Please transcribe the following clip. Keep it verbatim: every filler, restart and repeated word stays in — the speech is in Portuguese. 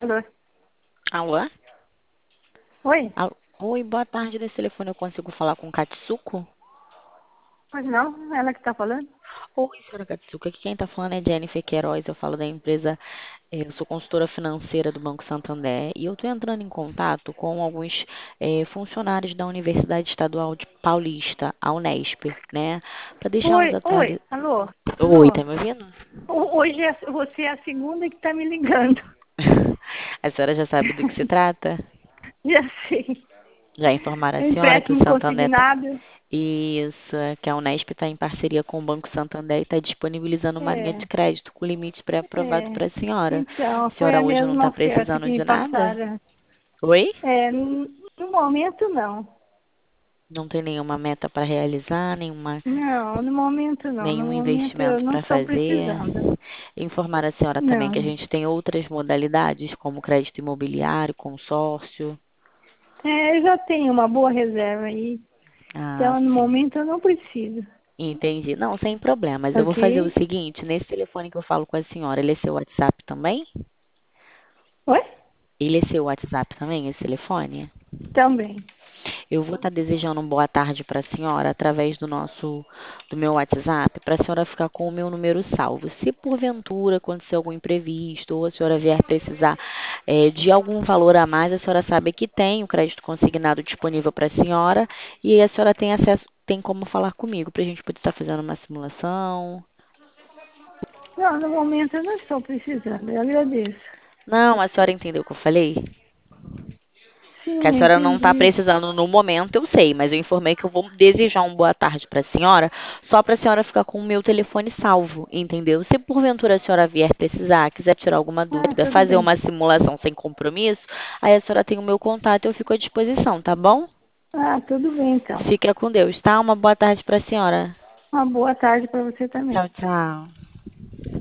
Alô? Alô? Oi? Alô? Oi, boa tarde. Nesse telefone eu consigo falar com Katsuko? Pois não? Ela que tá falando? Oi, senhora Katsuko. Aqui quem tá falando é Jennifer Queiroz. Eu falo da empresa, eh, eu sou consultora financeira do Banco Santander e eu tô entrando em contato com alguns eh, funcionários da Universidade Estadual de Paulista, a Unesp, né? Para deixar uns Oi, oi, atualizados. alô? Oi, Alô? tá me ouvindo? Ho- Hoje é, você é a segunda que tá me ligando. A senhora já sabe do que se trata? Já sei. Já informaram a É senhora que o empréstimo Santander tá... consignado. Isso, é que a Unesp está em parceria com o Banco Santander e está disponibilizando uma linha de É, crédito com limite pré-aprovado é. para a senhora. Então, A foi senhora a hoje não mesma está oferta precisando que me de nada? passaram. Oi? É, n- no momento não. Não tem nenhuma meta para realizar, nenhuma, Não, no momento não. No nenhum momento eu investimento não para estou fazer? precisando. Informar a senhora também que a Não. gente tem outras modalidades, como crédito imobiliário, consórcio. É, eu já tenho uma boa reserva aí. Ah, Então, no sim. momento eu não preciso. Entendi. Não, sem problemas. Eu vou fazer o Ok? seguinte, nesse telefone que eu falo com a senhora, ele é seu WhatsApp também? Oi? Ele é seu WhatsApp também, esse telefone? Também. Eu vou estar desejando uma boa tarde para a senhora através do nosso, do meu WhatsApp, para a senhora ficar com o meu número salvo. Se porventura acontecer algum imprevisto ou a senhora vier precisar eh, de algum valor a mais, a senhora sabe que tem o crédito consignado disponível para a senhora e aí a senhora tem acesso, tem como falar comigo para a gente poder estar fazendo uma simulação. Não, no momento eu não estou precisando, eu agradeço. Não, a senhora entendeu o que eu falei? Que a Sim, senhora não está entendi. precisando no momento, eu sei, mas eu informei que eu vou desejar uma boa tarde para a senhora, só para a senhora ficar com o meu telefone salvo, entendeu? Se porventura a senhora vier precisar, quiser tirar alguma Ah, dúvida, tudo fazer bem. uma simulação sem compromisso, aí a senhora tem o meu contato e eu fico à disposição, tá bom? Ah, tudo bem então. Fica com Deus, tá? Uma boa tarde para a senhora. Uma boa tarde para você também. Tchau, tchau.